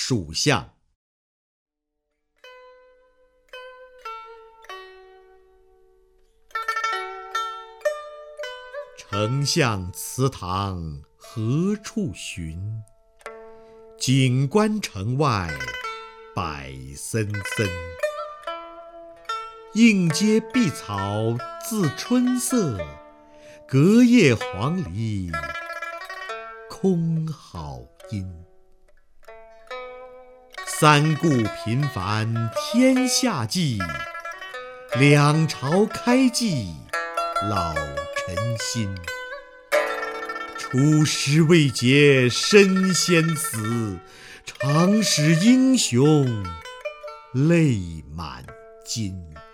蜀相。丞相祠堂何处寻？锦官城外柏森森。映阶碧草自春色，隔叶黄鹂空好音。三顾频繁天下计，两朝开济老臣心。出师未捷身先死，长使英雄泪满襟。